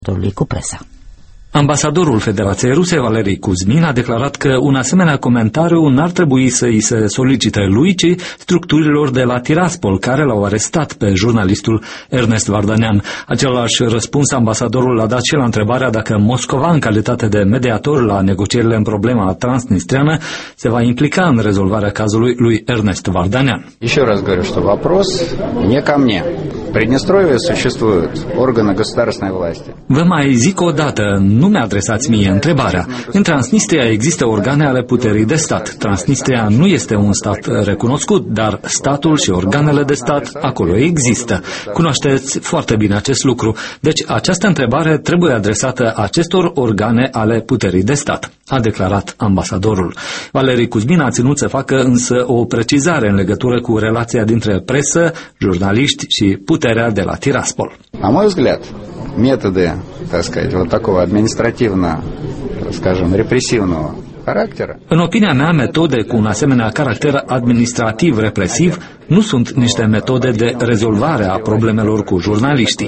cu presa. Ambasadorul Federației Ruse, Valeri Kuzmin, a declarat că un asemenea comentariu n-ar trebui să îi se solicite lui, ci structurilor de la Tiraspol, care l-au arestat pe jurnalistul Ernest Vardanyan. Același răspuns ambasadorul l-a dat și la întrebarea dacă Moscova, în calitate de mediator la negocierile în problema transnistriană, se va implica în rezolvarea cazului lui Ernest Vardanyan. Еще раз говорю, что вопрос не ко мне. В Приднестровье существуют органы государственной власти. Vă mai zic o dată, nu mi-adresați mie întrebarea. În Transnistria există organe ale puterii de stat. Transnistria nu este un stat recunoscut, dar statul și organele de stat acolo există. Cunoașteți foarte bine acest lucru. Deci această întrebare trebuie adresată acestor organe ale puterii de stat, a declarat ambasadorul. Valeri Kuzmin a ținut să facă însă o precizare în legătură cu relația dintre presă, jurnaliști și puterea de la Tiraspol. На мой взгляд, методы, так сказать, вот такого административно, скажем, репрессивного характера. În opinia mea, metode cu un asemenea caracter administrativ represiv nu sunt niște metode de rezolvare a problemelor cu jurnaliștii.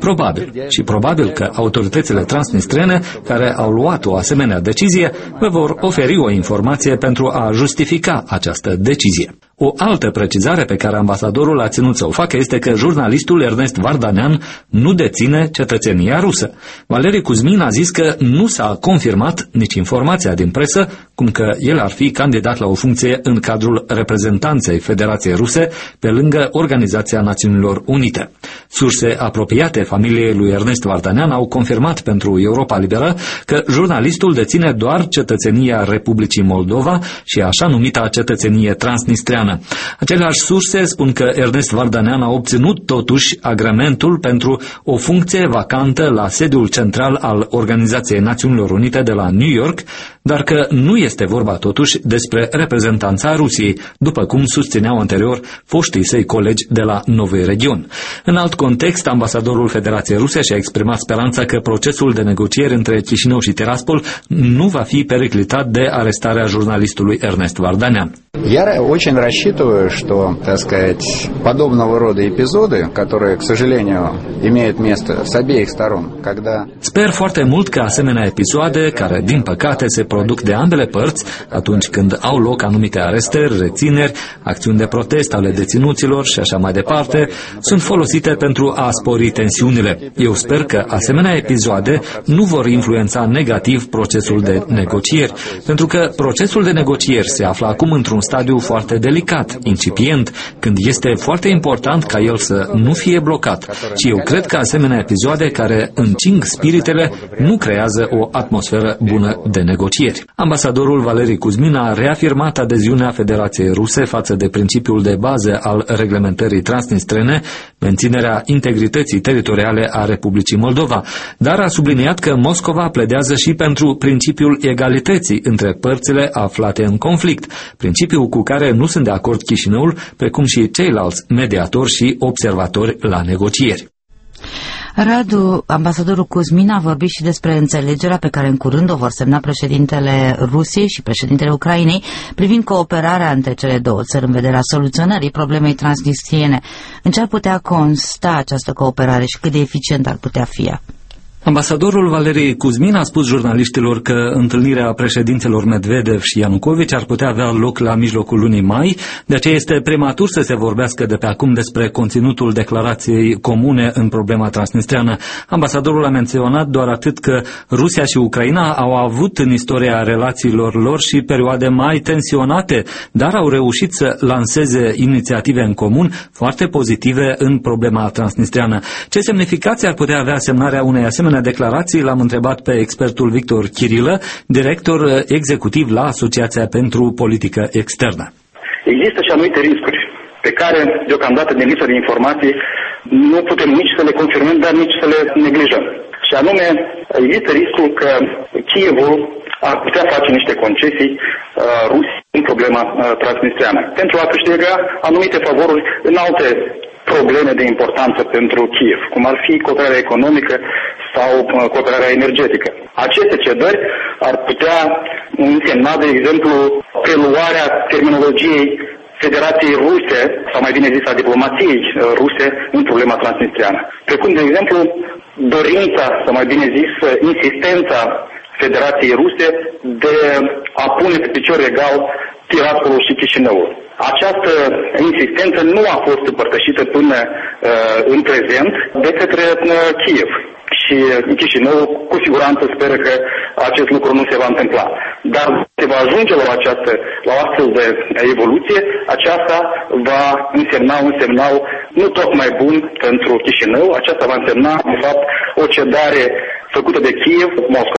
Probabil că autoritățile transnistrene care au luat o asemenea decizie vă vor oferi o informație pentru a justifica această decizie. O altă precizare pe care ambasadorul a ținut să o facă este că jurnalistul Ernest Vardanyan nu deține cetățenia rusă. Valeri Kuzmin a zis că nu s-a confirmat nici informația din presă, cum că el ar fi candidat la o funcție în cadrul reprezentanței Federației Ruse pe lângă Organizația Națiunilor Unite. Surse apropiate familiei lui Ernest Vardanyan au confirmat pentru Europa Liberă că jurnalistul deține doar cetățenia Republicii Moldova și așa numita cetățenie transnistreană. Aceleași surse spun că Ernest Vardanyan a obținut totuși agrementul pentru o funcție vacantă la sediul central al Organizației Națiunilor Unite de la New York, dar că nu este vorba totuși despre reprezentanța Rusiei, după cum susțineau anterior foștii săi colegi de la Novy Region. În alt context, ambasadorul Federației Ruse și-a exprimat speranța că procesul de negocieri între Chișinău și Tiraspol nu va fi periclitat de arestarea jurnalistului Ernest Vardanyan. Я очень рассчитываю, что, так сказать, подобного рода эпизоды, которые, к сожалению, имеют место с обеих сторон, когда... Sper foarte mult că asemenea episoade, care din păcate se produc de ambele părți, atunci când au loc anumite arestări, rețineri, acțiuni de protest ale deținuților și așa mai departe, sunt folosite pentru a spori tensiunile. Eu sper că asemenea episoade nu vor influența negativ procesul de negocieri, pentru că procesul de negocieri se află acum într-un stadiu foarte delicat, incipient, când este foarte important ca el să nu fie blocat. Și eu cred că asemenea episoade care încing spiritele nu creează o atmosferă bună de negocieri. Ambasadorul Valeri Kuzmin a reafirmat adeziunea Federației Ruse față de principiul de bază al reglementării transnistrene, menținerea integrității teritoriale a Republicii Moldova, dar a subliniat că Moscova pledează și pentru principiul egalității între părțile aflate în conflict, principiul cu care nu sunt de acord Chișinăul, precum și ceilalți mediatori și observatori la negocieri. Radu, ambasadorul Kuzmin a vorbit și despre înțelegerea pe care în curând o vor semna președintele Rusiei și președintele Ucrainei privind cooperarea între cele două țări în vederea soluționării problemei transnistriene. În ce ar putea consta această cooperare și cât de eficient ar putea fi ea? Ambasadorul Valeri Kuzmin a spus jurnaliștilor că întâlnirea președinților Medvedev și Ianukovici ar putea avea loc la mijlocul lunii mai, de aceea este prematur să se vorbească de pe acum despre conținutul declarației comune în problema transnistriană. Ambasadorul a menționat doar atât că Rusia și Ucraina au avut în istoria relațiilor lor și perioade mai tensionate, dar au reușit să lanseze inițiative în comun foarte pozitive în problema transnistriană. Ce semnificație ar putea avea semnarea unei asemenea declarații, l-am întrebat pe expertul Victor Chirilă, director executiv la Asociația pentru Politică Externă. Există și anumite riscuri pe care, deocamdată, din lipsă de informații, nu putem nici să le confirmăm, dar nici să le neglijăm. Și anume, există riscul că Kievul ar putea face niște concesii Rusiei în problema transnistriană, pentru a câștiga anumite favoruri în alte probleme de importanță pentru Kiev, cum ar fi cooperarea economică sau cooperarea energetică. Aceste cedări ar putea însemna, de exemplu, preluarea terminologiei Federației Ruse, sau mai bine zis a diplomației ruse, în problema transnistriană. Precum, de exemplu, dorința, sau mai bine zis, insistența Federației Ruse de a pune pe picior egal Tiraspolul și Chișinăul. Această insistență nu a fost împărtășită până în prezent de către Kiev. Și Chișinău cu siguranță speră că acest lucru nu se va întâmpla. Dar se va ajunge la o astfel de evoluție, aceasta va însemna un semnal nu tocmai bun pentru Chișinău, aceasta va însemna, de fapt, o cedare făcută de Kiev, Moscova.